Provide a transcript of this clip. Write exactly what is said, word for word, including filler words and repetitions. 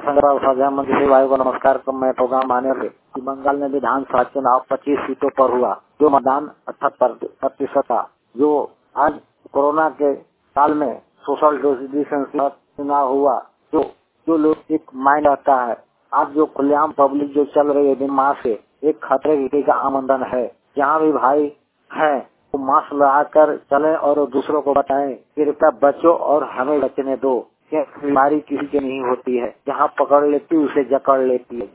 प्रधानमंत्री वायु को नमस्कार। मैं प्रोग्राम आने से बंगाल में विधानसभा चुनाव पच्चीस सीटों पर हुआ, जो मतदान अठहत्तर प्रतिशत था। जो आज कोरोना के साल में सोशल डिस्टेंसिंग चुनाव हुआ, जो जो लोग एक माइंड रहता है। आज जो खुलेआम पब्लिक जो चल रही है बिन मास्क से, एक खतरे की का आमंत्रण है। जहाँ भी भाई है तो मास्क लगाकर चले और दूसरों को बताएं कृपया बचो और हमें बचने दो। बीमारी किसी की नहीं होती है, जहाँ पकड़ लेती उसे जकड़ लेती है।